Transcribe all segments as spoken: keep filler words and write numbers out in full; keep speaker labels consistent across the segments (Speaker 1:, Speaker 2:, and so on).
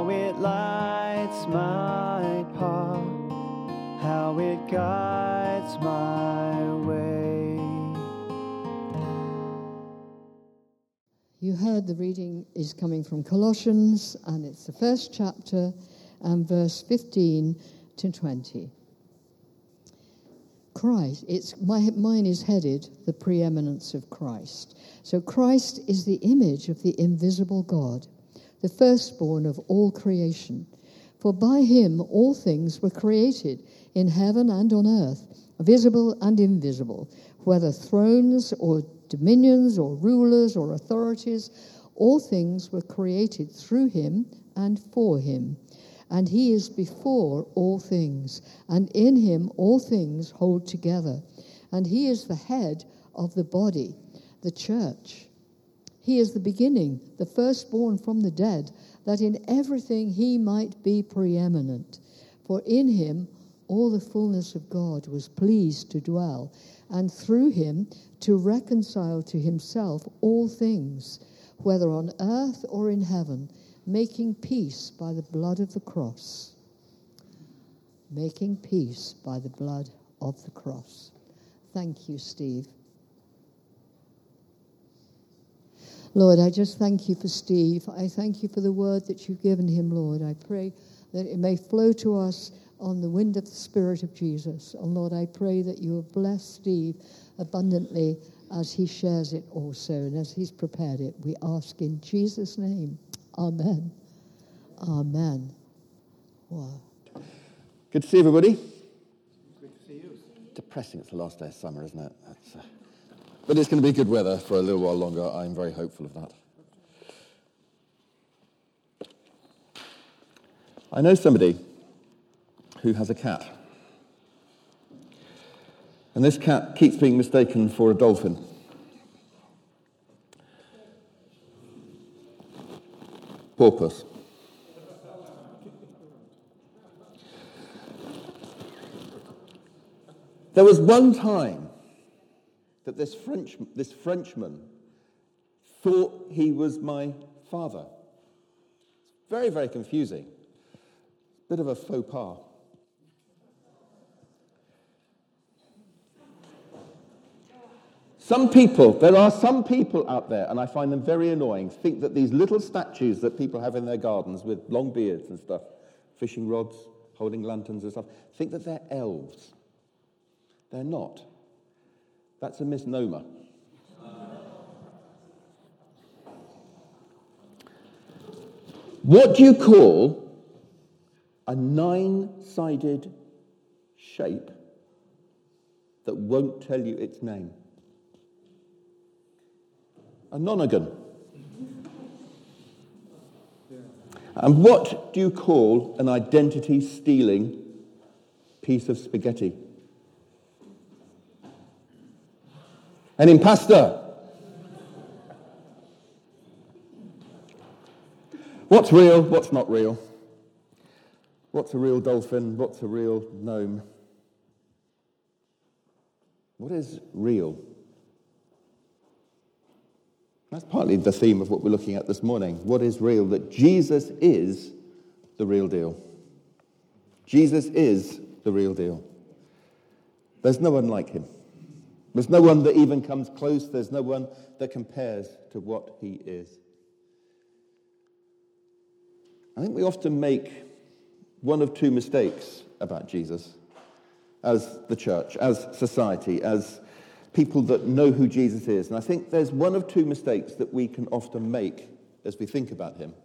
Speaker 1: how it lights my path, how it guides my way.
Speaker 2: You heard the reading is coming from Colossians, and it's the first chapter and verse fifteen to twenty. Christ, it's my, mine is headed the preeminence of Christ. So Christ is the image of the invisible God, the firstborn of all creation. For by him all things were created, in heaven and on earth, visible and invisible, whether thrones or dominions or rulers or authorities, all things were created through him and for him. And he is before all things, and in him all things hold together. And he is the head of the body, the church. He is the beginning, the firstborn from the dead, that in everything he might be preeminent. For in him all the fullness of God was pleased to dwell, and through him to reconcile to himself all things, whether on earth or in heaven, making peace by the blood of the cross. Making peace by the blood of the cross. Thank you, Steve. Lord, I just thank you for Steve. I thank you for the word that you've given him, Lord. I pray that it may flow to us on the wind of the Spirit of Jesus. And Lord, I pray that you have blessed Steve abundantly as he shares it also and as he's prepared it. We ask in Jesus' name. Amen. Amen. Wow.
Speaker 3: Good to see everybody. Good to see you. Depressing it's the last day of summer, isn't it? That's, uh, but it's going to be good weather for a little while longer. I'm very hopeful of that. I know somebody who has a cat. And this cat keeps being mistaken for a dolphin. Porpoise. There was one time that this French, this Frenchman thought he was my father. It's very, very confusing. Bit of a faux pas. Some people, there are some people out there, and I find them very annoying, think that these little statues that people have in their gardens with long beards and stuff, fishing rods, holding lanterns and stuff, think that they're elves. They're not. That's a misnomer. What do you call a nine-sided shape that won't tell you its name? A nonagon. And what do you call an identity-stealing piece of spaghetti? An impasta. What's real? What's not real? What's a real dolphin? What's a real gnome? What is real? That's partly the theme of what we're looking at this morning. What is real? That Jesus is the real deal. Jesus is the real deal. There's no one like him. There's no one that even comes close. There's no one that compares to what he is. I think we often make one of two mistakes about Jesus as the church, as society, as people that know who Jesus is. And I think there's one of two mistakes that we can often make as we think about him.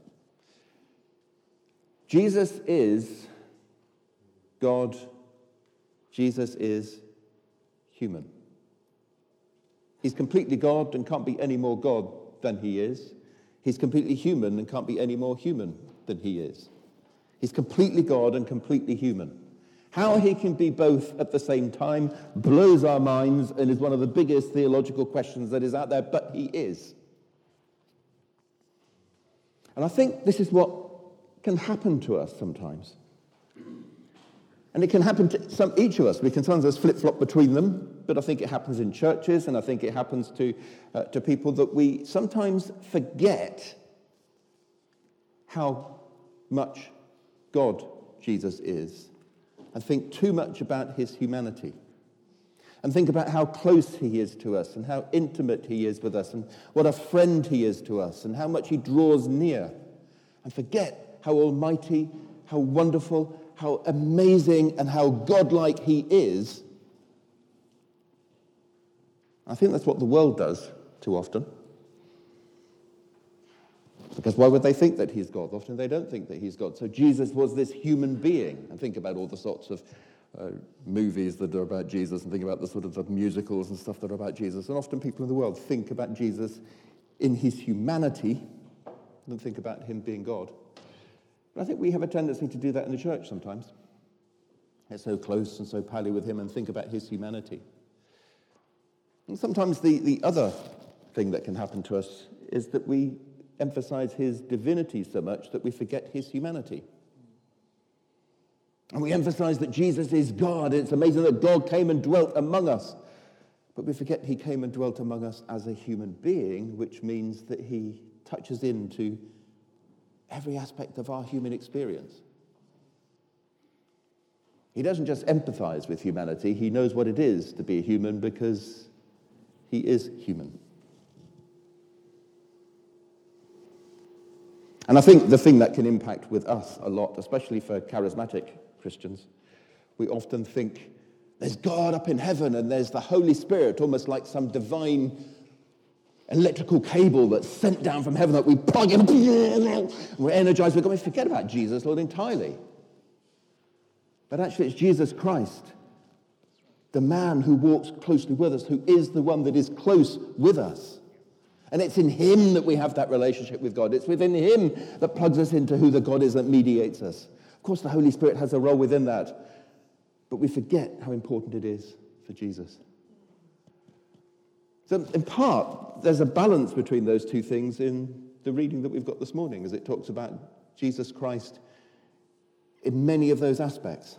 Speaker 3: Jesus is God. Jesus is human. He's completely God and can't be any more God than he is. He's completely human and can't be any more human than he is. He's completely God and completely human. How he can be both at the same time blows our minds and is one of the biggest theological questions that is out there, but he is. And I think this is what can happen to us sometimes. And it can happen to some, each of us. We can sometimes flip-flop between them, but I think it happens in churches, and I think it happens to, uh, to people that we sometimes forget how much God Jesus is, and think too much about his humanity, and think about how close he is to us and how intimate he is with us and what a friend he is to us and how much he draws near, and forget how almighty, how wonderful, how amazing and how godlike he is. I think that's what the world does too often. Because why would they think that he's God? Often they don't think that he's God. So Jesus was this human being. And think about all the sorts of uh, movies that are about Jesus, and think about the sort of the musicals and stuff that are about Jesus. And often people in the world think about Jesus in his humanity and think about him being God. But I think we have a tendency to do that in the church sometimes. Get so close and so pally with him and think about his humanity. And sometimes the, the other thing that can happen to us is that we emphasize his divinity so much that we forget his humanity. And we emphasize that Jesus is God. It's amazing that God came and dwelt among us. But we forget he came and dwelt among us as a human being, which means that he touches into every aspect of our human experience. He doesn't just empathize with humanity. He knows what it is to be a human because he is human. And I think the thing that can impact with us a lot, especially for charismatic Christians, we often think there's God up in heaven and there's the Holy Spirit, almost like some divine electrical cable that's sent down from heaven that we plug in, and we're energized. We're going to forget about Jesus, Lord, entirely. But actually it's Jesus Christ, the man who walks closely with us, who is the one that is close with us. And it's in him that we have that relationship with God. It's within him that plugs us into who the God is that mediates us. Of course, the Holy Spirit has a role within that, but we forget how important it is for Jesus. So in part, there's a balance between those two things in the reading that we've got this morning, as it talks about Jesus Christ in many of those aspects.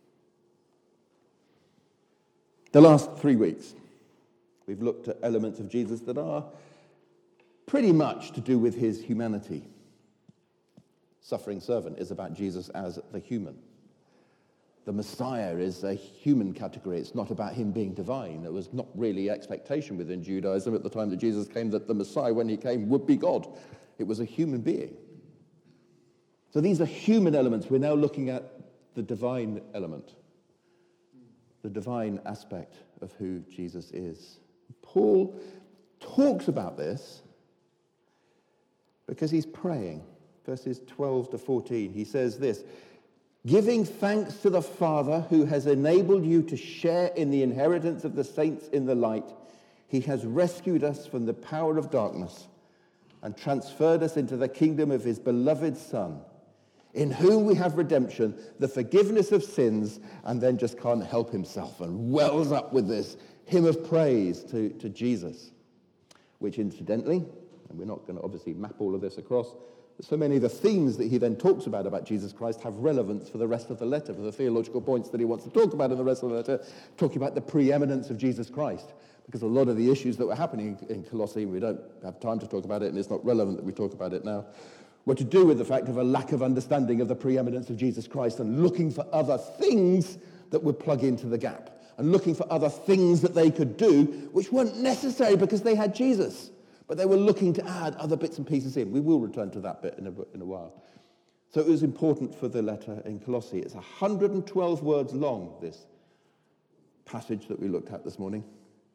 Speaker 3: The last three weeks, we've looked at elements of Jesus that are pretty much to do with his humanity. Suffering servant is about Jesus as the human. The Messiah is a human category. It's not about him being divine. There was not really expectation within Judaism at the time that Jesus came that the Messiah, when he came, would be God. It was a human being. So these are human elements. We're now looking at the divine element, the divine aspect of who Jesus is. Paul talks about this because he's praying. Verses twelve to fourteen, he says this: giving thanks to the Father who has enabled you to share in the inheritance of the saints in the light, he has rescued us from the power of darkness and transferred us into the kingdom of his beloved Son, in whom we have redemption, the forgiveness of sins, and then just can't help himself and wells up with this hymn of praise to, to Jesus, which incidentally, and we're not going to obviously map all of this across, so many of the themes that he then talks about about Jesus Christ have relevance for the rest of the letter, for the theological points that he wants to talk about in the rest of the letter, talking about the preeminence of Jesus Christ. Because a lot of the issues that were happening in Colossae, we don't have time to talk about it, and it's not relevant that we talk about it now, were to do with the fact of a lack of understanding of the preeminence of Jesus Christ and looking for other things that would plug into the gap, and looking for other things that they could do which weren't necessary because they had Jesus. But they were looking to add other bits and pieces in. We will return to that bit in a, in a while. So it was important for the letter in Colossae. It's one hundred twelve words long, this passage that we looked at this morning.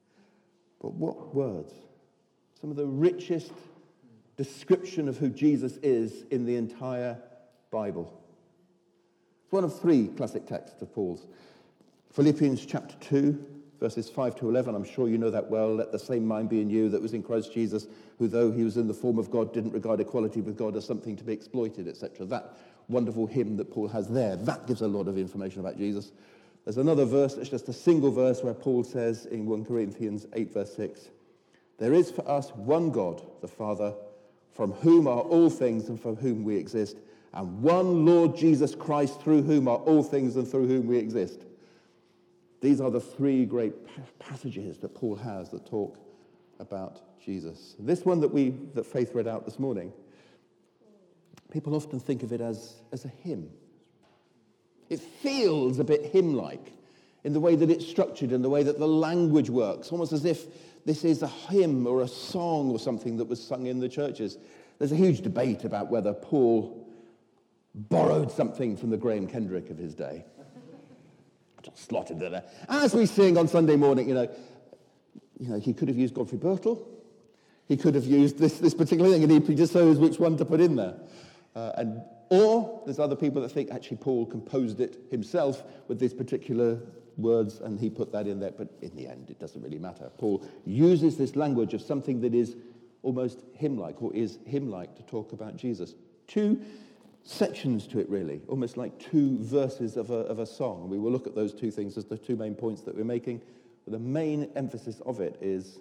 Speaker 3: But what words? Some of the richest description of who Jesus is in the entire Bible. It's one of three classic texts of Paul's. Philippians chapter two. Verses five to eleven, I'm sure you know that well. Let the same mind be in you that was in Christ Jesus, who though he was in the form of God, didn't regard equality with God as something to be exploited, et cetera. That wonderful hymn that Paul has there, that gives a lot of information about Jesus. There's another verse, that's just a single verse, where Paul says in First Corinthians eight, verse six, there is for us one God, the Father, from whom are all things and from whom we exist, and one Lord Jesus Christ, through whom are all things and through whom we exist. These are the three great passages that Paul has that talk about Jesus. This one that we that Faith read out this morning people often think of it as, as a hymn. It feels a bit hymn-like in the way that it's structured and the way that the language works, almost as if this is a hymn or a song or something that was sung in the churches. There's a huge debate about whether Paul borrowed something from the Graham Kendrick of his day. Just slotted it there. As we sing on Sunday morning, you know, you know, he could have used Godfrey Birtle. He could have used this, this particular thing, and he just knows which one to put in there. Uh, and Or there's other people that think actually Paul composed it himself with these particular words and he put that in there. But in the end, it doesn't really matter. Paul uses this language of something that is almost hymn-like or is hymn-like to talk about Jesus. Two sections to it, really, almost like two verses of a, of a song. We will look at those two things as the two main points that we're making. But the main emphasis of it is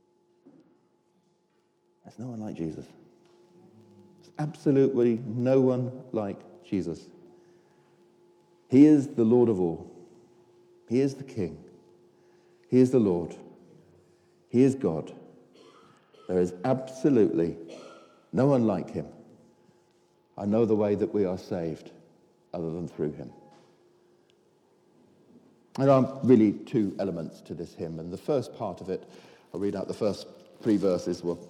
Speaker 3: there's no one like Jesus. There's absolutely no one like Jesus. He is the Lord of all. He is the King. He is the Lord. He is God. There is absolutely no one like him. I know the way that we are saved other than through him. There are really two elements to this hymn, and the first part of it, I'll read out the first three verses. Well,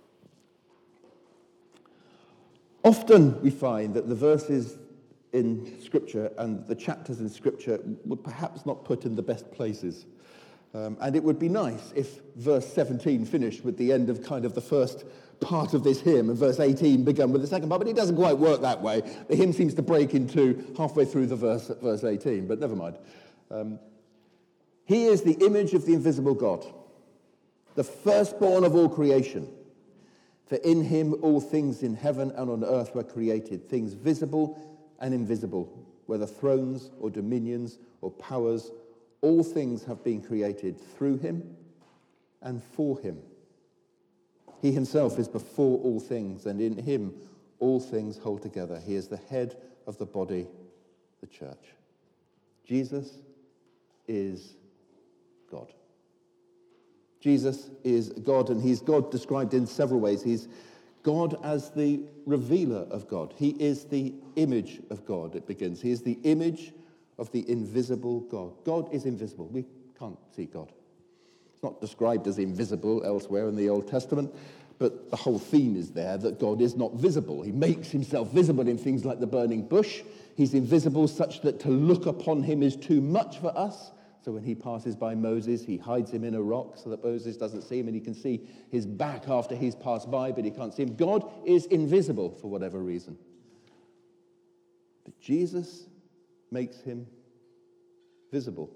Speaker 3: often we find that the verses in Scripture and the chapters in Scripture were perhaps not put in the best places. Um, and it would be nice if verse seventeen finished with the end of kind of the first part of this hymn, and verse eighteen began with the second part, but it doesn't quite work that way. The hymn seems to break into halfway through the verse at verse eighteen, but never mind. Um, he is the image of the invisible God, the firstborn of all creation. For in him all things in heaven and on earth were created, things visible and invisible, whether thrones or dominions or powers. All things have been created through him and for him. He himself is before all things, and in him all things hold together. He is the head of the body, the church. Jesus is God. Jesus is God, and he's God described in several ways. He's God as the revealer of God. He is the image of God, it begins. He is the image of the invisible God. God is invisible. We can't see God. It's not described as invisible elsewhere in the Old Testament, but the whole theme is there that God is not visible. He makes himself visible in things like the burning bush. He's invisible such that to look upon him is too much for us. So when he passes by Moses, he hides him in a rock so that Moses doesn't see him, and he can see his back after he's passed by, but he can't see him. God is invisible for whatever reason. But Jesus makes him visible.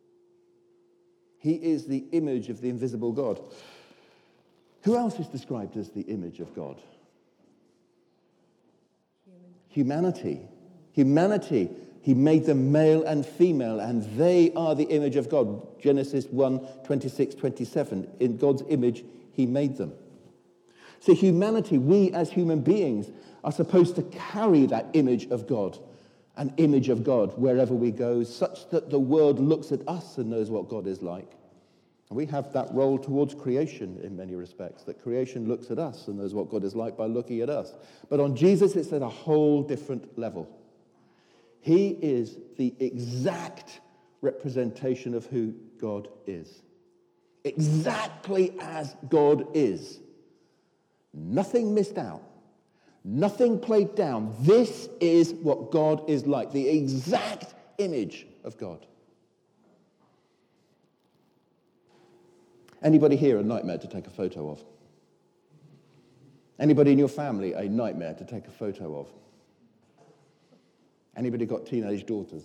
Speaker 3: He is the image of the invisible God. Who else is described as the image of God? Human. Humanity. Humanity. He made them male and female, and they are the image of God. Genesis one, twenty-six, twenty-seven. In God's image, he made them. So humanity, we as human beings, are supposed to carry that image of God, an image of God wherever we go, such that the world looks at us and knows what God is like. And we have that role towards creation in many respects, that creation looks at us and knows what God is like by looking at us. But on Jesus, it's at a whole different level. He is the exact representation of who God is. Exactly as God is. Nothing missed out. Nothing played down. This is what God is like. The exact image of God. Anybody here a nightmare to take a photo of? Anybody in your family a nightmare to take a photo of? Anybody got teenage daughters?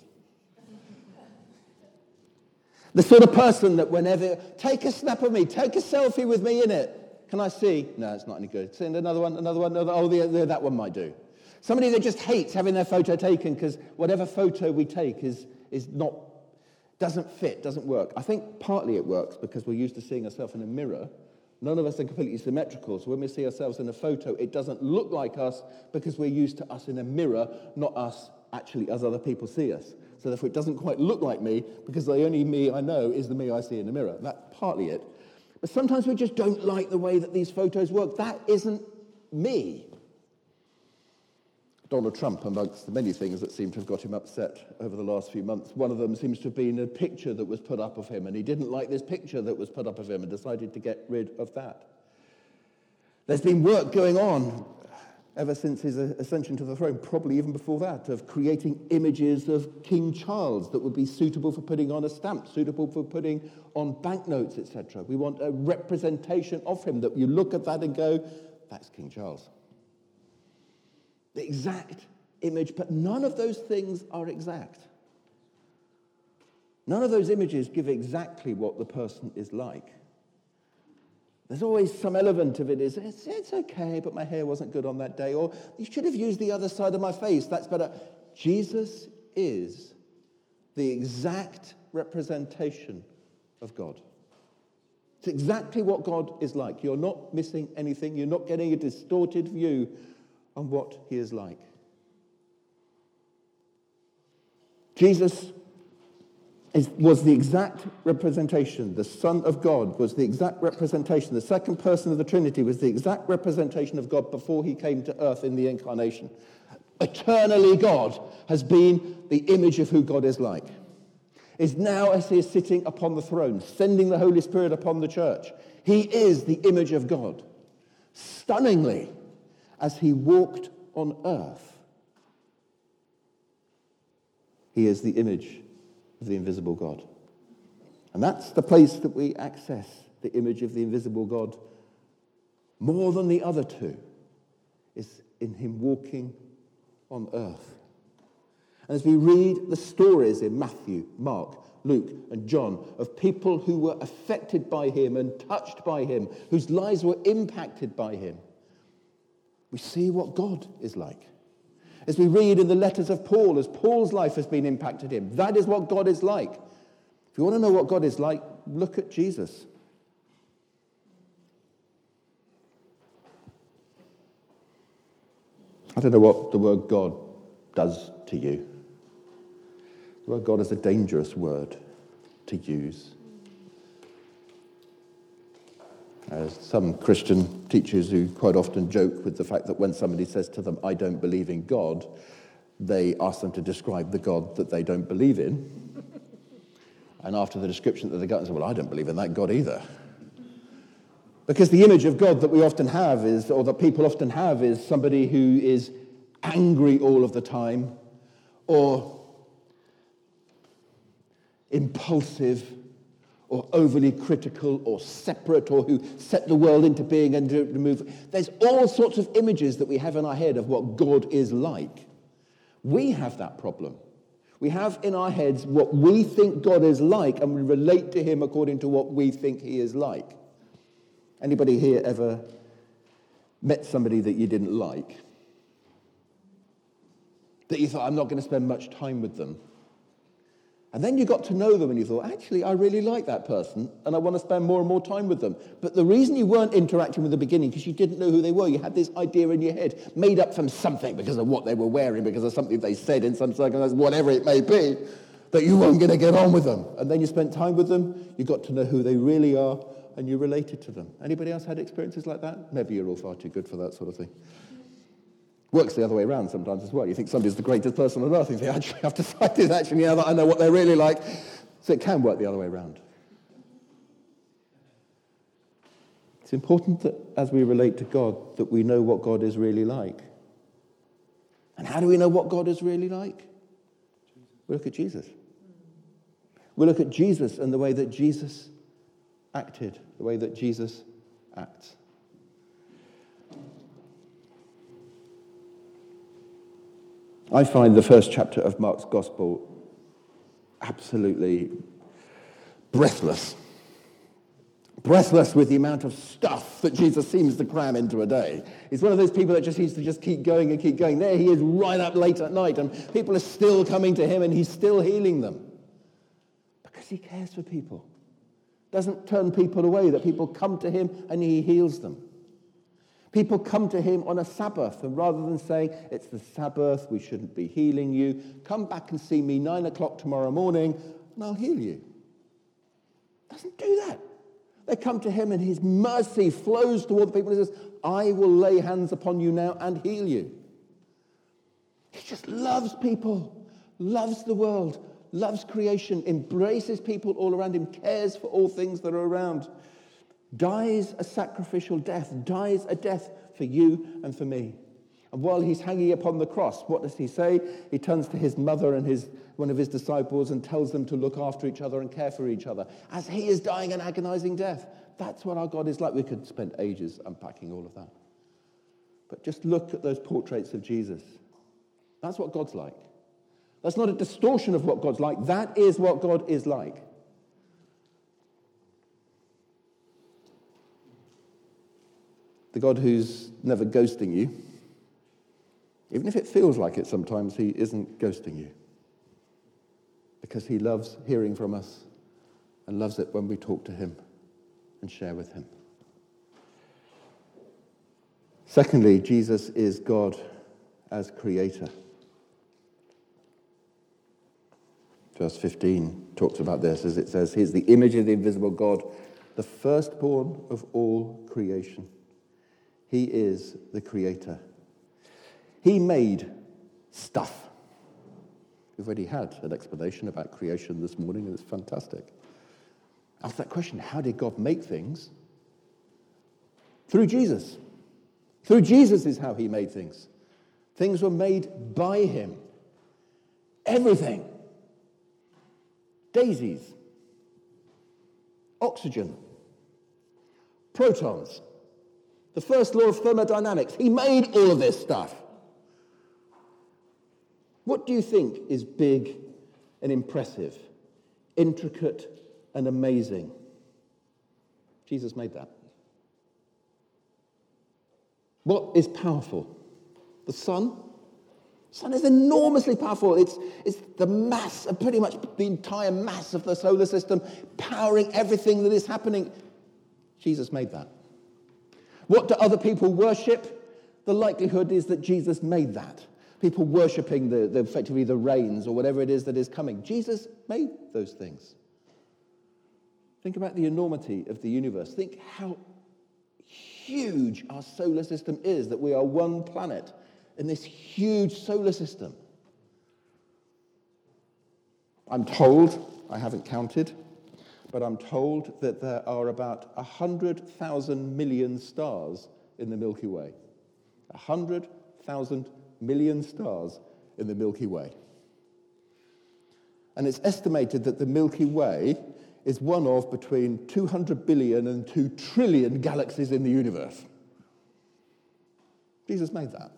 Speaker 3: The sort of person that whenever, take a snap of me, take a selfie with me in it. Can I see? No, it's not any good. Send another one, another one, another, oh, the, the, that one might do. Somebody that just hates having their photo taken because whatever photo we take is, is not, doesn't fit, doesn't work. I think partly it works because we're used to seeing ourselves in a mirror. None of us are completely symmetrical, so when we see ourselves in a photo, it doesn't look like us because we're used to us in a mirror, not us actually as other people see us. So therefore it doesn't quite look like me because the only me I know is the me I see in the mirror. That's partly it. But sometimes we just don't like the way that these photos work. That isn't me. Donald Trump, amongst the many things that seem to have got him upset over the last few months, one of them seems to have been a picture that was put up of him, and he didn't like this picture that was put up of him and decided to get rid of that. There's been work going on ever since his ascension to the throne, probably even before that, of creating images of King Charles that would be suitable for putting on a stamp, suitable for putting on banknotes, et cetera. We want a representation of him that you look at that and go, that's King Charles. The exact image, but none of those things are exact. None of those images give exactly what the person is like. There's always some element of it is, it's, it's okay, but my hair wasn't good on that day, or you should have used the other side of my face, that's better. Jesus is the exact representation of God. It's exactly what God is like. You're not missing anything. You're not getting a distorted view on what he is like. Jesus is, was the exact representation. The Son of God was the exact representation. The second person of the Trinity was the exact representation of God before he came to earth in the incarnation. Eternally, God has been the image of who God is like. Is now, as he is sitting upon the throne, sending the Holy Spirit upon the church. He is the image of God. Stunningly, as he walked on earth, he is the image of the invisible God. And that's the place that we access the image of the invisible God more than the other two, is in him walking on earth. And as we read the stories in Matthew, Mark, Luke, and John of people who were affected by him and touched by him, whose lives were impacted by him, we see what God is like. As we read in the letters of Paul, as Paul's life has been impacted him, that is what God is like. If you want to know what God is like, look at Jesus. I don't know what the word God does to you. The word God is a dangerous word to use. As some Christian teachers who quite often joke with the fact that when somebody says to them, I don't believe in God, they ask them to describe the God that they don't believe in. And after the description that they got, they say, well, I don't believe in that God either. Because the image of God that we often have is, or that people often have, is somebody who is angry all of the time, or impulsive, or overly critical, or separate, or who set the world into being and to move. There's all sorts of images that we have in our head of what God is like. We have that problem. We have in our heads what we think God is like, and we relate to him according to what we think he is like. Anybody here ever met somebody that you didn't like? That you thought, I'm not going to spend much time with them. And then you got to know them and you thought, actually, I really like that person and I want to spend more and more time with them. But the reason you weren't interacting with the beginning, because you didn't know who they were. You had this idea in your head, made up from something because of what they were wearing, because of something they said in some circumstance, whatever it may be, that you weren't going to get on with them. And then you spent time with them, you got to know who they really are, and you related to them. Anybody else had experiences like that? Maybe you're all far too good for that sort of thing. Works the other way around sometimes as well. You think somebody's the greatest person on earth, and you think, actually, I've decided actually now that I know what they're really like. So it can work the other way around. It's important that as we relate to God, that we know what God is really like. And how do we know what God is really like? We look at Jesus. We look at Jesus and the way that Jesus acted, the way that Jesus acts. I find the first chapter of Mark's Gospel absolutely breathless. Breathless with the amount of stuff that Jesus seems to cram into a day. He's one of those people that just needs to just keep going and keep going. There he is right up late at night, and people are still coming to him, and he's still healing them. Because he cares for people. Doesn't turn people away, that people come to him and he heals them. People come to him on a Sabbath, and rather than saying, it's the Sabbath, we shouldn't be healing you, come back and see me nine o'clock tomorrow morning, and I'll heal you. Doesn't do that. They come to him, and his mercy flows toward the people, and he says, I will lay hands upon you now and heal you. He just loves people, loves the world, loves creation, embraces people all around him, cares for all things that are around, dies a sacrificial death, dies a death for you and for me. And while he's hanging upon the cross, what does he say? He turns to his mother and his one of his disciples and tells them to look after each other and care for each other as he is dying an agonizing death. That's what our God is like. We could spend ages unpacking all of that. But just look at those portraits of Jesus. That's what God's like. That's not a distortion of what God's like. That is what God is like. The God who's never ghosting you, even if it feels like it sometimes, he isn't ghosting you. Because he loves hearing from us and loves it when we talk to him and share with him. Secondly, Jesus is God as creator. Verse fifteen talks about this as it says, he's the image of the invisible God, the firstborn of all creation. He is the creator. He made stuff. We've already had an explanation about creation this morning, and it's fantastic. Ask that question, how did God make things? Through Jesus. Through Jesus is how he made things. Things were made by him. Everything. Daisies. Oxygen. Protons. The first law of thermodynamics. He made all of this stuff. What do you think is big and impressive, intricate and amazing? Jesus made that. What is powerful? The sun? The sun is enormously powerful. It's, it's the mass, pretty much the entire mass of the solar system, powering everything that is happening. Jesus made that. What do other people worship? The likelihood is that Jesus made that. People worshipping the, the effectively the rains or whatever it is that is coming. Jesus made those things. Think about the enormity of the universe. Think how huge our solar system is, that we are one planet in this huge solar system. I'm told, I haven't counted, but I'm told that there are about one hundred thousand million stars in the Milky Way. one hundred thousand million stars in the Milky Way. And it's estimated that the Milky Way is one of between two hundred billion and two trillion galaxies in the universe. Jesus made that.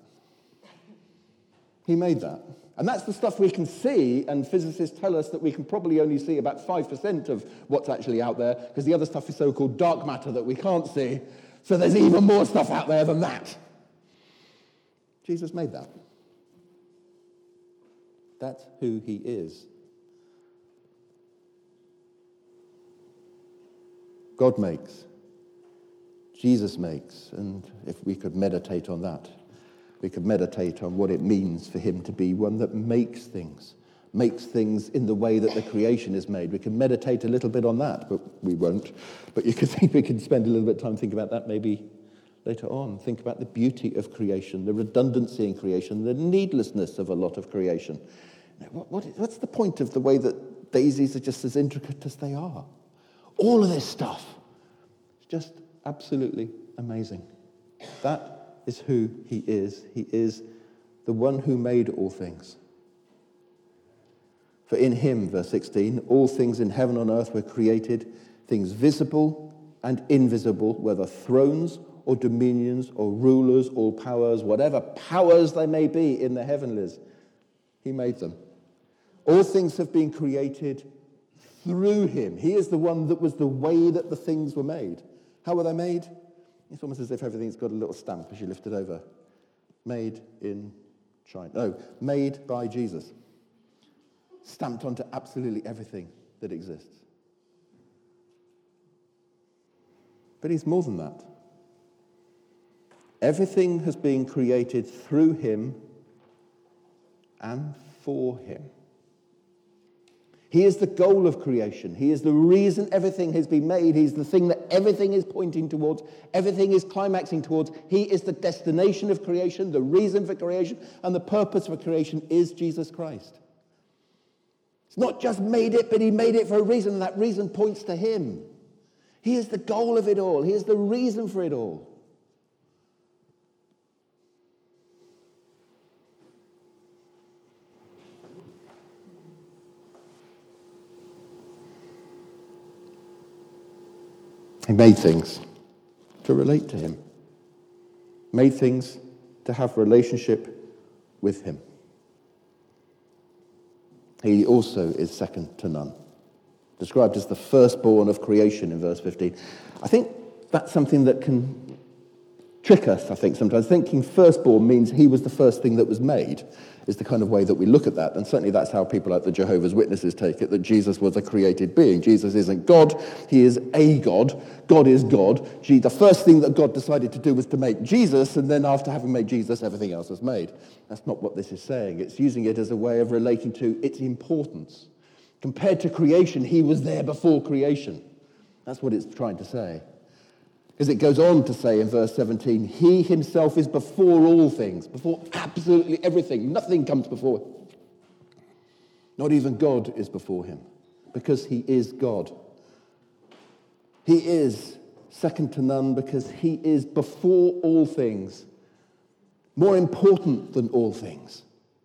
Speaker 3: He made that. And that's the stuff we can see, and physicists tell us that we can probably only see about five percent of what's actually out there, because the other stuff is so-called dark matter that we can't see. So there's even more stuff out there than that. Jesus made that. That's who he is. God makes. Jesus makes. And if we could meditate on that, we could meditate on what it means for him to be one that makes things, makes things in the way that the creation is made. We can meditate a little bit on that, but we won't. But you could think we could spend a little bit of time thinking about that maybe later on. Think about the beauty of creation, the redundancy in creation, the needlessness of a lot of creation. What, what, what's the point of the way that daisies are just as intricate as they are? All of this stuff is just absolutely amazing. That is who he is. He is the one who made all things. For in him, verse sixteen, all things in heaven and on earth were created, things visible and invisible, whether thrones or dominions or rulers or powers, whatever powers they may be in the heavenlies. He made them. All things have been created through him. He is the one that was the way that the things were made. How were they made? It's almost as if everything's got a little stamp as you lift it over. Made in China. No, made by Jesus. Stamped onto absolutely everything that exists. But he's more than that. Everything has been created through him and for him. He is the goal of creation. He is the reason everything has been made. He's the thing that everything is pointing towards. Everything is climaxing towards. He is the destination of creation, the reason for creation, and the purpose for creation is Jesus Christ. It's not just made it, but he made it for a reason, and that reason points to him. He is the goal of it all. He is the reason for it all. He made things to relate to him. Made things to have relationship with him. He also is second to none. Described as the firstborn of creation in verse fifteen. I think that's something that can trick us, I think, sometimes. Thinking firstborn means he was the first thing that was made is the kind of way that we look at that. And certainly that's how people like the Jehovah's Witnesses take it, that Jesus was a created being. Jesus isn't God, he is a God. God is God. Gee, the first thing that God decided to do was to make Jesus, and then after having made Jesus, everything else was made. That's not what this is saying. It's using it as a way of relating to its importance. Compared to creation, he was there before creation. That's what it's trying to say. Because it goes on to say in verse seventeen, he himself is before all things, before absolutely everything. Nothing comes before him. Not even God is before him, because he is God. He is second to none because he is before all things, more important than all things.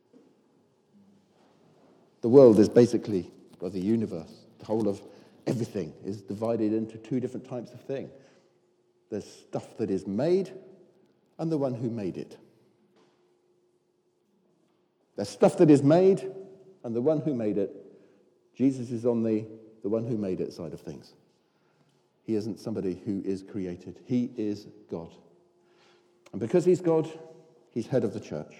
Speaker 3: The world is basically, or the universe, the whole of everything is divided into two different types of thing. There's stuff that is made and the one who made it. There's stuff that is made and the one who made it. Jesus is on the, the one who made it side of things. He isn't somebody who is created. He is God. And because he's God, he's head of the church.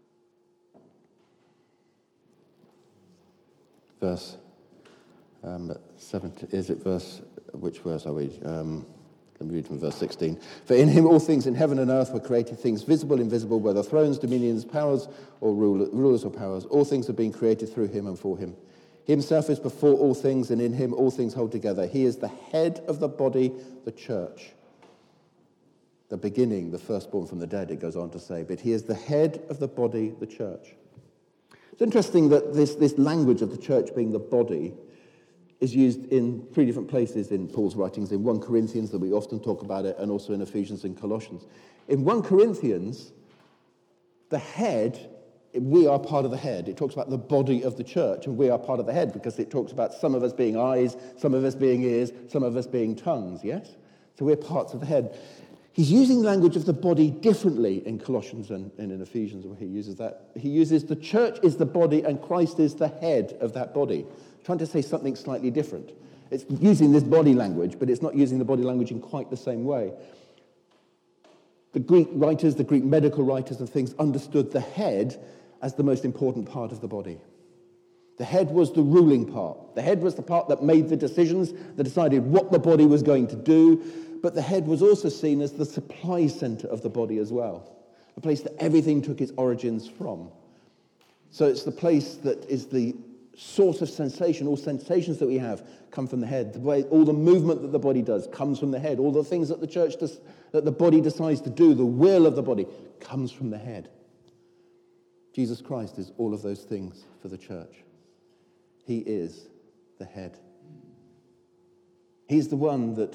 Speaker 3: Verse um, seven, is it verse, which verse are we? Um, Let me read from verse sixteen. For in him all things in heaven and earth were created, things visible, invisible, whether thrones, dominions, powers, or rulers or powers. All things have been created through him and for him. He himself is before all things, and in him all things hold together. He is the head of the body, the church. The beginning, the firstborn from the dead, it goes on to say. But he is the head of the body, the church. It's interesting that this, this language of the church being the body is used in three different places in Paul's writings, in First Corinthians, that we often talk about it, and also in Ephesians and Colossians. In First Corinthians, the head, we are part of the head. It talks about the body of the church, and we are part of the head, because it talks about some of us being eyes, some of us being ears, some of us being tongues, yes? So we're parts of the head. He's using language of the body differently in Colossians and, and in Ephesians, where he uses that. He uses the church is the body, and Christ is the head of that body. Trying to say something slightly different. It's using this body language, but it's not using the body language in quite the same way. The Greek writers, the Greek medical writers and things understood the head as the most important part of the body. The head was the ruling part. The head was the part that made the decisions, that decided what the body was going to do, but the head was also seen as the supply center of the body as well, the place that everything took its origins from. So it's the place that is the source of sensation. All sensations that we have come from the head. The way, all the movement that the body does comes from the head. All the things that the church does, that the body decides to do, the will of the body, comes from the head. Jesus Christ is all of those things for the church. He is the head. He's the one that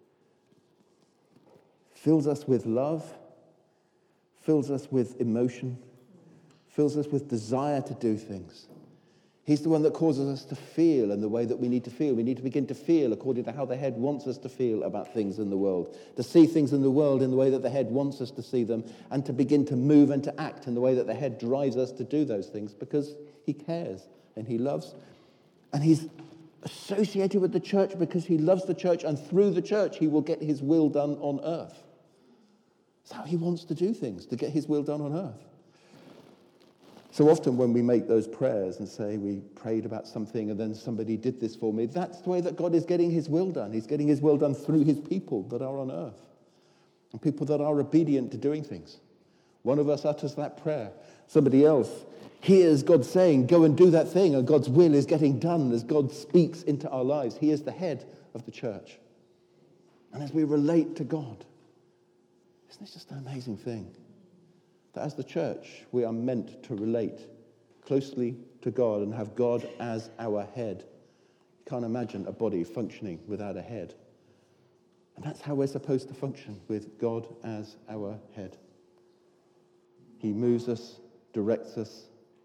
Speaker 3: fills us with love, fills us with emotion, fills us with desire to do things. He's the one that causes us to feel in the way that we need to feel. We need to begin to feel according to how the head wants us to feel about things in the world, to see things in the world in the way that the head wants us to see them, and to begin to move and to act in the way that the head drives us to do those things, because he cares and he loves. And he's associated with the church because he loves the church, and through the church he will get his will done on earth. That's how he wants to do things, to get his will done on earth. So often when we make those prayers and say we prayed about something and then somebody did this for me, that's the way that God is getting his will done. He's getting his will done through his people that are on earth, and people that are obedient to doing things. One of us utters that prayer. Somebody else hears God saying, go and do that thing, and God's will is getting done as God speaks into our lives. He is the head of the church. And as we relate to God, isn't this just an amazing thing? That as the church, we are meant to relate closely to God and have God as our head. You can't imagine a body functioning without a head. And that's how we're supposed to function, with God as our head. He moves us, directs us.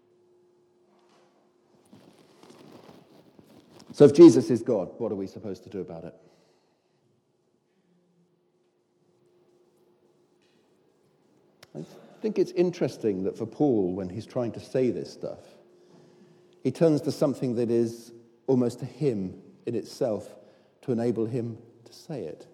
Speaker 3: So if Jesus is God, what are we supposed to do about it? I think it's interesting that for Paul, when he's trying to say this stuff, he turns to something that is almost a hymn in itself to enable him to say it.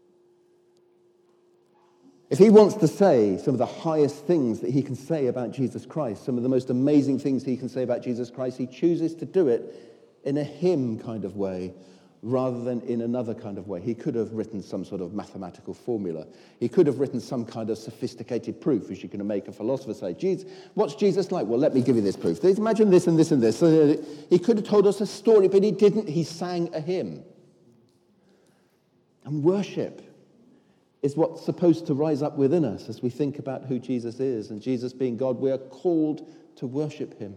Speaker 3: If he wants to say some of the highest things that he can say about Jesus Christ, some of the most amazing things he can say about Jesus Christ, he chooses to do it in a hymn kind of way rather than in another kind of way. He could have written some sort of mathematical formula. He could have written some kind of sophisticated proof, as you're going to make a philosopher say, Jesus, what's Jesus like? Well, let me give you this proof. Imagine this and this and this. So he could have told us a story, but he didn't. He sang a hymn. And worship is what's supposed to rise up within us as we think about who Jesus is. And Jesus being God, we are called to worship him.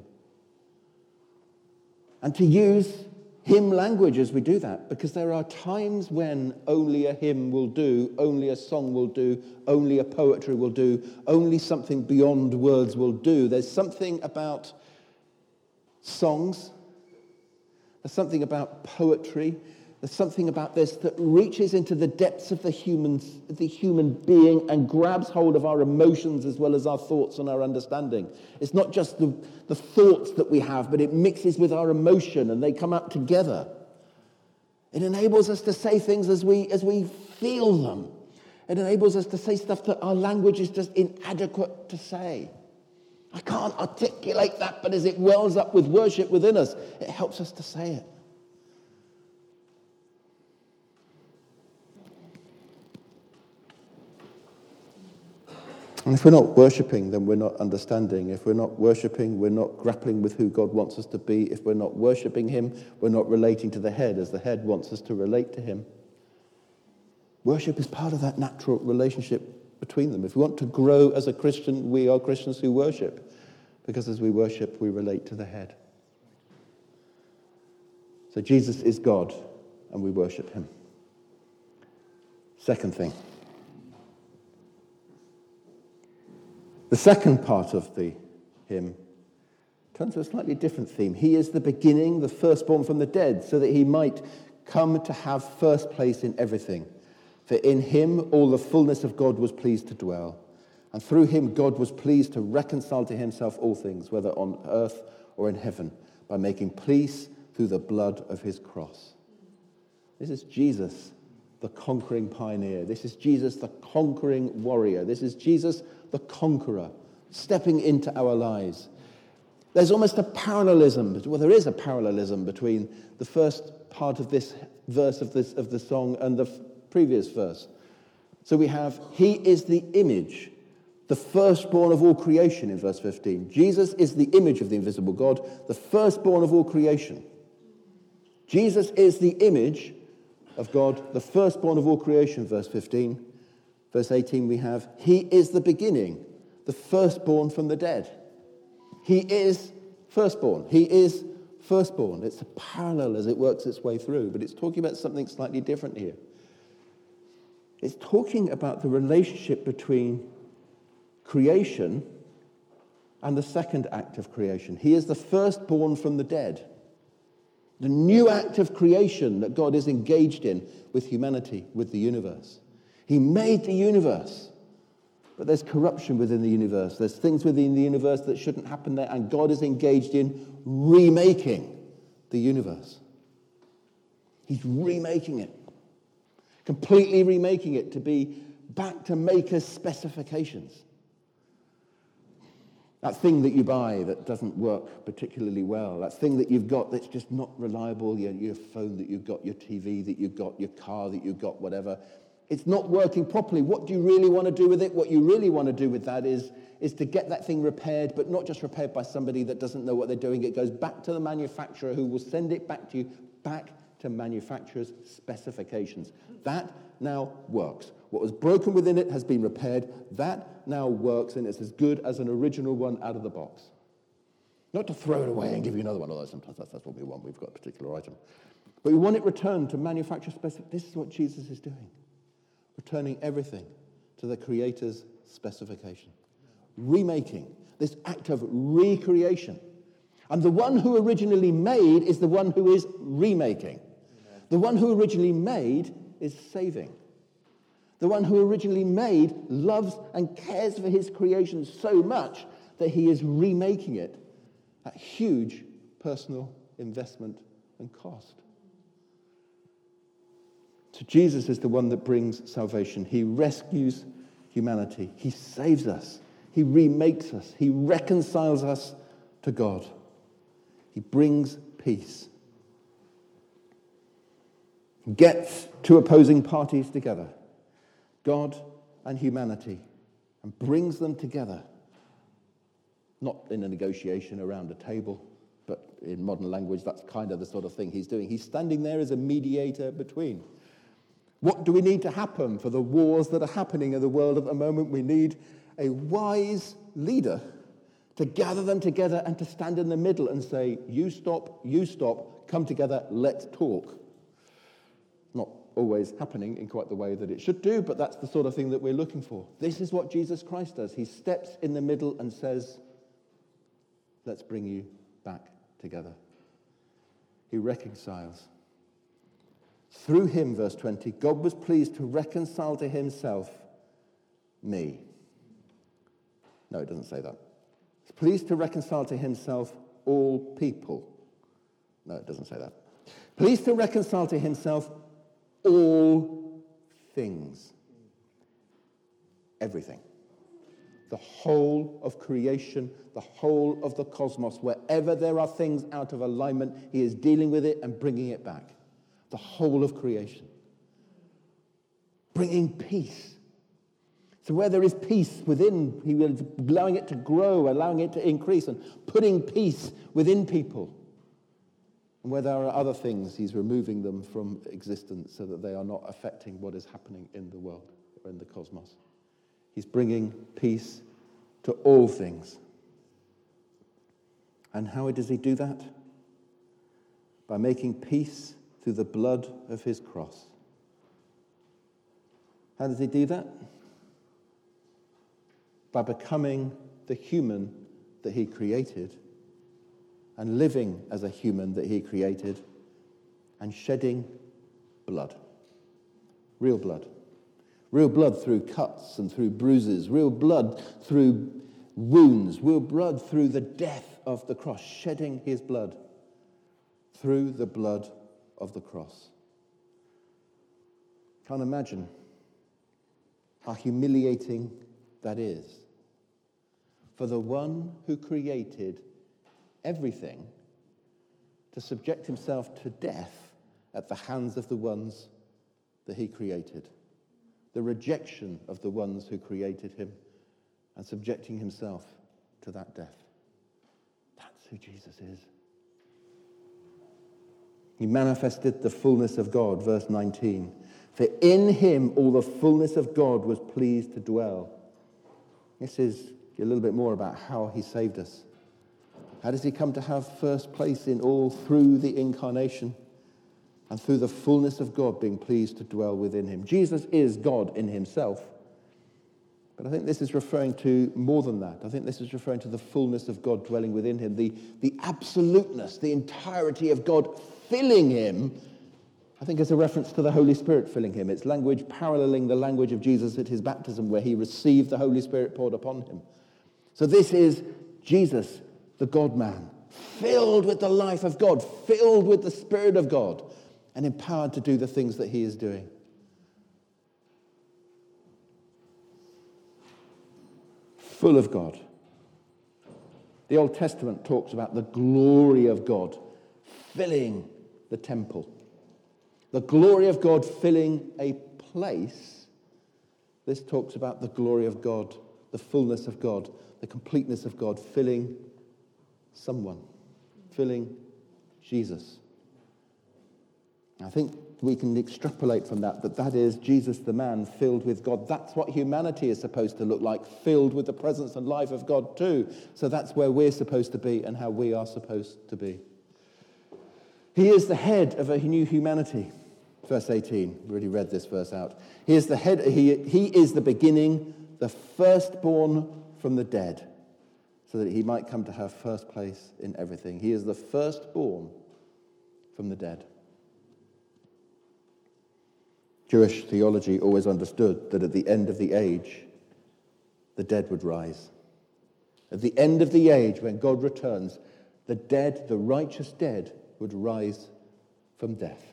Speaker 3: And to use hymn language as we do that, because there are times when only a hymn will do, only a song will do, only a poetry will do, only something beyond words will do. There's something about songs, there's something about poetry, there's something about this that reaches into the depths of the human, the human being and grabs hold of our emotions as well as our thoughts and our understanding. It's not just the, the thoughts that we have, but it mixes with our emotion and they come out together. It enables us to say things as we, as we feel them. It enables us to say stuff that our language is just inadequate to say. I can't articulate that, but as it wells up with worship within us, it helps us to say it. And if we're not worshipping, then we're not understanding. If we're not worshipping, we're not grappling with who God wants us to be. If we're not worshipping him, we're not relating to the head as the head wants us to relate to him. Worship is part of that natural relationship between them. If we want to grow as a Christian, we are Christians who worship, because as we worship, we relate to the head. So Jesus is God, and we worship him. Second thing. The second part of the hymn turns to a slightly different theme. He is the beginning, the firstborn from the dead, so that he might come to have first place in everything. For in him all the fullness of God was pleased to dwell. And through him God was pleased to reconcile to himself all things, whether on earth or in heaven, by making peace through the blood of his cross. This is Jesus, the conquering pioneer. This is Jesus, the conquering warrior. This is Jesus, the conqueror, stepping into our lives. There's almost a parallelism, well, there is a parallelism between the first part of this verse of this of the song and the f- previous verse. So we have, he is the image, the firstborn of all creation in verse fifteen. Jesus is the image of the invisible God, the firstborn of all creation. Jesus is the image of God, the firstborn of all creation, verse fifteen. Verse eighteen we have, he is the beginning, the firstborn from the dead. He is firstborn. He is firstborn. It's a parallel as it works its way through, but it's talking about something slightly different here. It's talking about the relationship between creation and the second act of creation. He is the firstborn from the dead. The new act of creation that God is engaged in with humanity, with the universe. He made the universe, but there's corruption within the universe. There's things within the universe that shouldn't happen there, and God is engaged in remaking the universe. He's remaking it, completely remaking it to be back to maker's specifications. That thing that you buy that doesn't work particularly well, that thing that you've got that's just not reliable, your, your phone that you've got, your T V that you've got, your car that you've got, whatever. It's not working properly. What do you really want to do with it? What you really want to do with that is, is to get that thing repaired, but not just repaired by somebody that doesn't know what they're doing. It goes back to the manufacturer who will send it back to you, back to manufacturer's specifications. That now works. What was broken within it has been repaired. That now works, and it's as good as an original one out of the box. Not to throw it away and give you another one, although sometimes that's, that's what we want. We've got a particular item. But we want it returned to manufacturer's specification. This is what Jesus is doing. Returning everything to the Creator's specification. Remaking, this act of recreation. And the one who originally made is the one who is remaking. Amen. The one who originally made is saving. The one who originally made loves and cares for his creation so much that he is remaking it at huge personal investment and cost. So Jesus is the one that brings salvation. He rescues humanity. He saves us. He remakes us. He reconciles us to God. He brings peace. He gets two opposing parties together, God and humanity, and brings them together. Not in a negotiation around a table, but in modern language, that's kind of the sort of thing he's doing. He's standing there as a mediator between. What do we need to happen for the wars that are happening in the world at the moment? We need a wise leader to gather them together and to stand in the middle and say, you stop, you stop, come together, let's talk. Not always happening in quite the way that it should do, but that's the sort of thing that we're looking for. This is what Jesus Christ does. He steps in the middle and says, let's bring you back together. He reconciles. Through him, verse twenty, God was pleased to reconcile to himself me. No, it doesn't say that. He's pleased to reconcile to himself all people. No, it doesn't say that. Pleased to reconcile to himself all things. Everything. The whole of creation, the whole of the cosmos. Wherever there are things out of alignment, he is dealing with it and bringing it back. The whole of creation. Bringing peace. So where there is peace within, he is allowing it to grow, allowing it to increase, and putting peace within people. And where there are other things, he's removing them from existence so that they are not affecting what is happening in the world or in the cosmos. He's bringing peace to all things. And how does he do that? By making peace through the blood of his cross. How does he do that? By becoming the human that he created and living as a human that he created and shedding blood. Real blood. Real blood through cuts and through bruises. Real blood through wounds. Real blood through the death of the cross. Shedding his blood through the blood of the cross. Can't imagine how humiliating that is for the one who created everything to subject himself to death at the hands of the ones that he created. The rejection of the ones who created him and subjecting himself to that death. That's who Jesus is. He manifested the fullness of God, verse nineteen. For in him all the fullness of God was pleased to dwell. This is a little bit more about how he saved us. How does he come to have first place in all through the incarnation and through the fullness of God being pleased to dwell within him? Jesus is God in himself. But I think this is referring to more than that. I think this is referring to the fullness of God dwelling within him, the, the absoluteness, the entirety of God filling him. I think it's a reference to the Holy Spirit filling him. It's language paralleling the language of Jesus at his baptism, where he received the Holy Spirit poured upon him. So this is Jesus, the God-man, filled with the life of God, filled with the Spirit of God, and empowered to do the things that he is doing. Full of God. The Old Testament talks about the glory of God filling the temple. The glory of God filling a place, this talks about the glory of God, the fullness of God, the completeness of God filling someone, filling Jesus. I think we can extrapolate from that, that that is Jesus the man filled with God. That's what humanity is supposed to look like, filled with the presence and life of God too. So that's where we're supposed to be and how we are supposed to be. He is the head of a new humanity. Verse eighteen, we already read this verse out. He is the head, he, he is the beginning, the firstborn from the dead, so that he might come to have first place in everything. He is the firstborn from the dead. Jewish theology always understood that at the end of the age, the dead would rise. At the end of the age, when God returns, the dead, the righteous dead, would rise from death.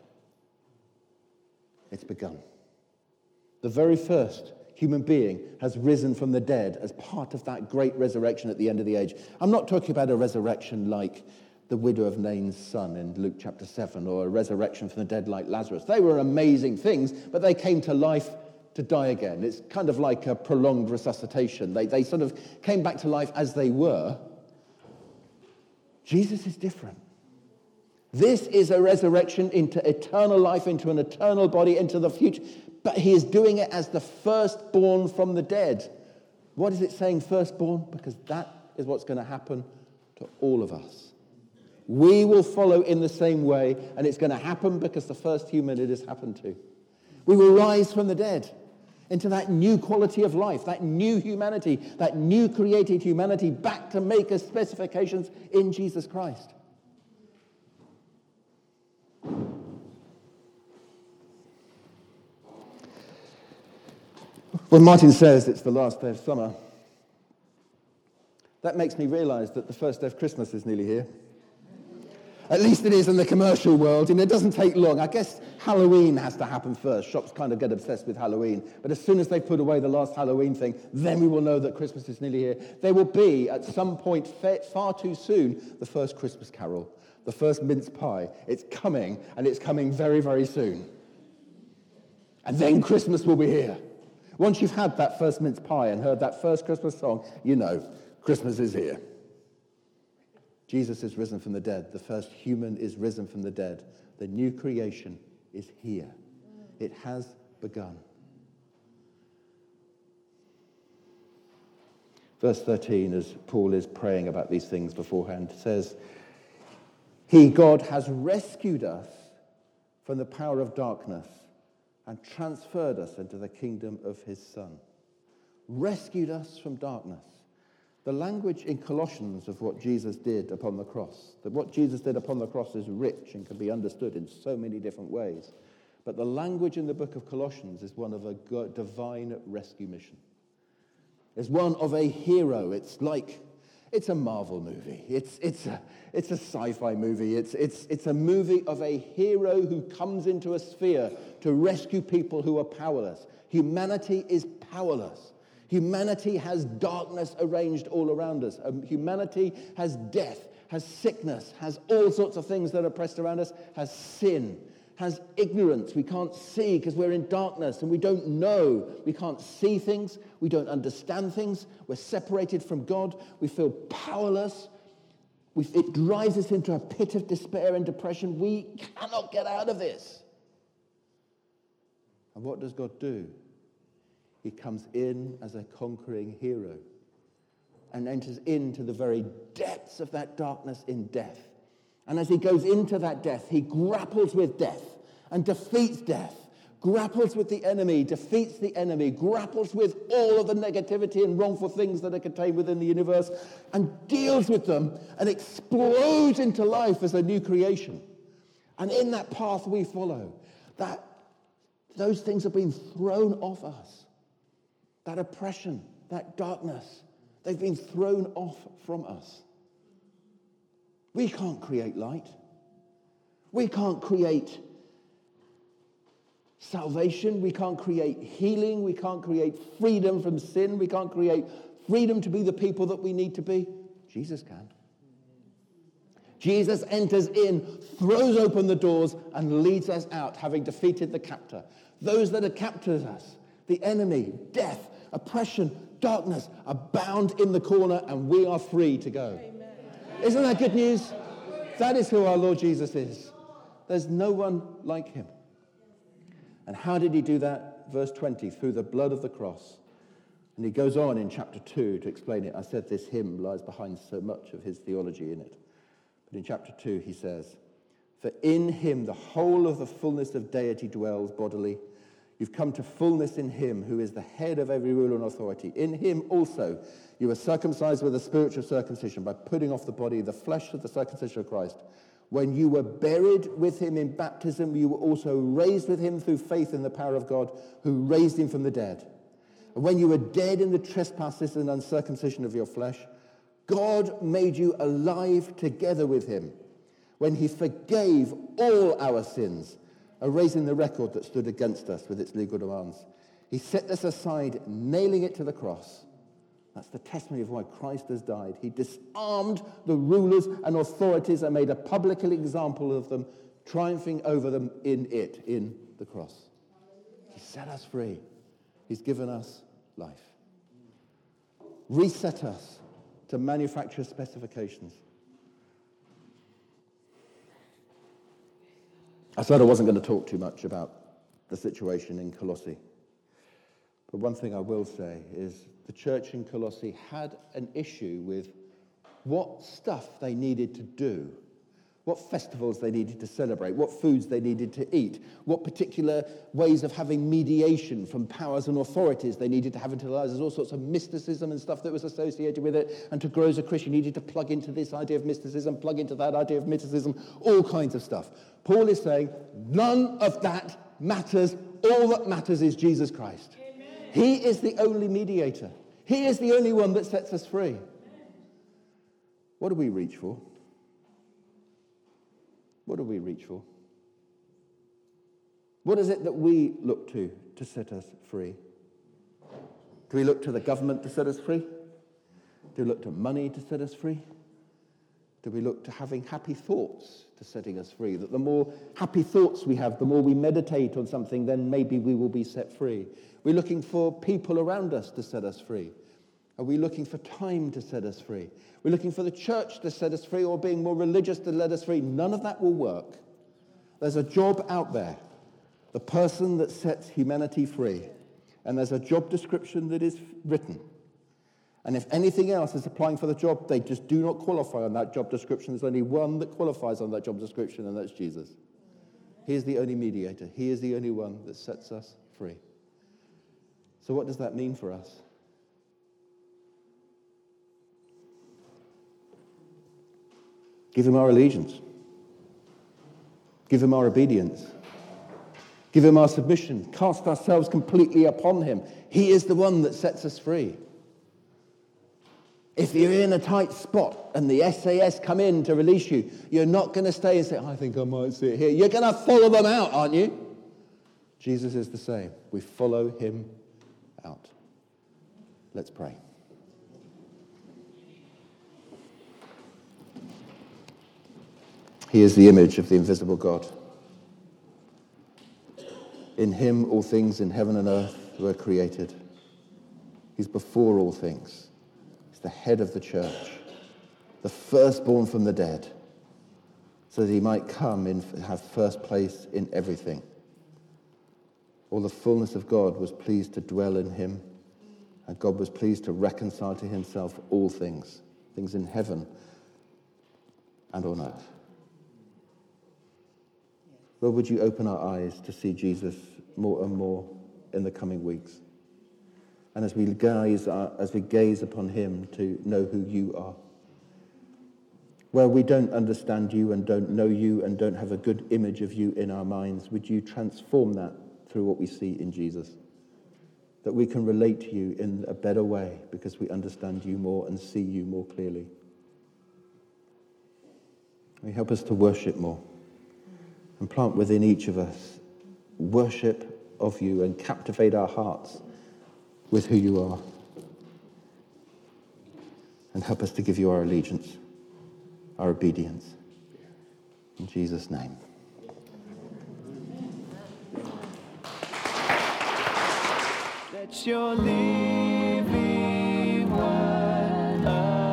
Speaker 3: It's begun. The very first human being has risen from the dead as part of that great resurrection at the end of the age. I'm not talking about a resurrection like the widow of Nain's son in Luke chapter seven, or a resurrection from the dead like Lazarus. They were amazing things, but they came to life to die again. It's kind of like a prolonged resuscitation. They, they sort of came back to life as they were. Jesus is different. This is a resurrection into eternal life, into an eternal body, into the future. But he is doing it as the firstborn from the dead. What is it saying, firstborn? Because that is what's going to happen to all of us. We will follow in the same way, and it's going to happen because the first human it has happened to. We will rise from the dead into that new quality of life, that new humanity, that new created humanity, back to make us specifications in Jesus Christ. When Martin says it's the last day of summer, that makes me realize that the first day of Christmas is nearly here. At least it is in the commercial world, and it doesn't take long. I guess Halloween has to happen first. Shops kind of get obsessed with Halloween. But as soon as they put away the last Halloween thing, then we will know that Christmas is nearly here. There will be, at some point far too soon, the first Christmas carol, the first mince pie. It's coming, and it's coming very, very soon. And then Christmas will be here. Once you've had that first mince pie and heard that first Christmas song, you know Christmas is here. Jesus is risen from the dead. The first human is risen from the dead. The new creation is here. It has begun. Verse thirteen, as Paul is praying about these things beforehand, says, He, God, has rescued us from the power of darkness and transferred us into the kingdom of his Son. Rescued us from darkness. The language in Colossians of what Jesus did upon the cross, that what Jesus did upon the cross is rich and can be understood in so many different ways. But the language in the book of Colossians is one of a divine rescue mission. It's one of a hero. It's like, it's a Marvel movie. It's, it's, a, it's a sci-fi movie. It's, it's, it's a movie of a hero who comes into a sphere to rescue people who are powerless. Humanity is powerless. Humanity has darkness arranged all around us. Um, humanity has death, has sickness, has all sorts of things that are pressed around us, has sin, has ignorance. We can't see because we're in darkness and we don't know. We can't see things. We don't understand things. We're separated from God. We feel powerless. We, it drives us into a pit of despair and depression. We cannot get out of this. And what does God do? He comes in as a conquering hero and enters into the very depths of that darkness in death. And as he goes into that death, he grapples with death and defeats death, grapples with the enemy, defeats the enemy, grapples with all of the negativity and wrongful things that are contained within the universe, and deals with them and explodes into life as a new creation. And in that path we follow, that those things have been thrown off us. That oppression, that darkness, they've been thrown off from us. We can't create light. We can't create salvation. We can't create healing. We can't create freedom from sin. We can't create freedom to be the people that we need to be. Jesus can. Jesus enters in, throws open the doors, and leads us out, having defeated the captor. Those that are captors us, the enemy, death, oppression, darkness, are bound in the corner, and we are free to go. Amen. Isn't that good news? That is who our Lord Jesus is. There's no one like him. And how did he do that? Verse twenty, through the blood of the cross. And he goes on in chapter two to explain it. I said this hymn lies behind so much of his theology in it. But in chapter two he says, for in him the whole of the fullness of deity dwells bodily. You've come to fullness in him who is the head of every rule and authority. In him also you were circumcised with a spiritual circumcision by putting off the body, the flesh of the circumcision of Christ. When you were buried with him in baptism, you were also raised with him through faith in the power of God who raised him from the dead. And when you were dead in the trespasses and uncircumcision of your flesh, God made you alive together with him when he forgave all our sins, erasing the record that stood against us with its legal demands. He set this aside, nailing it to the cross. That's the testimony of why Christ has died. He disarmed the rulers and authorities and made a public example of them, triumphing over them in it, in the cross. He set us free. He's given us life. Reset us to manufacturer specifications. I said I wasn't going to talk too much about the situation in Colossae. But one thing I will say is the church in Colossae had an issue with what stuff they needed to do, what festivals they needed to celebrate, what foods they needed to eat, what particular ways of having mediation from powers and authorities they needed to have into their lives. There's all sorts of mysticism and stuff that was associated with it. And to grow as a Christian, you needed to plug into this idea of mysticism, plug into that idea of mysticism, all kinds of stuff. Paul is saying none of that matters. All that matters is Jesus Christ. Amen. He is the only mediator. He is the only one that sets us free. What do we reach for? What do we reach for? What is it that we look to to set us free? Do we look to the government to set us free? Do we look to money to set us free? Do we look to having happy thoughts to setting us free? That the more happy thoughts we have, the more we meditate on something, then maybe we will be set free. We're looking for people around us to set us free. Are we looking for time to set us free? We're looking for the church to set us free or being more religious to let us free. None of that will work. There's a job out there, the person that sets humanity free. And there's a job description that is written. And if anything else is applying for the job, they just do not qualify on that job description. There's only one that qualifies on that job description, and that's Jesus. He is the only mediator. He is the only one that sets us free. So what does that mean for us? Give him our allegiance. Give him our obedience. Give him our submission. Cast ourselves completely upon him. He is the one that sets us free. If you're in a tight spot and the S A S come in to release you, you're not going to stay and say, I think I might sit here. You're going to follow them out, aren't you? Jesus is the same. We follow him out. Let's pray. He is the image of the invisible God. In him all things in heaven and earth were created. He's before all things. He's the head of the church, the firstborn from the dead, so that he might come and have first place in everything. All the fullness of God was pleased to dwell in him, and God was pleased to reconcile to himself all things, things in heaven and on earth. Lord, would you open our eyes to see Jesus more and more in the coming weeks? And as we gaze, uh, as we gaze upon him, to know who you are. Where we don't understand you and don't know you and don't have a good image of you in our minds, would you transform that through what we see in Jesus? That we can relate to you in a better way because we understand you more and see you more clearly. Will you help us to worship more? And plant within each of us worship of you and captivate our hearts with who you are. And help us to give you our allegiance, our obedience. Jesus' name.
Speaker 1: Let your living word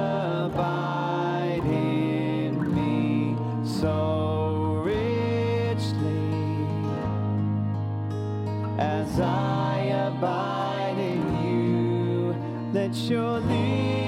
Speaker 1: abide in me so richly as I abide in you. Let your living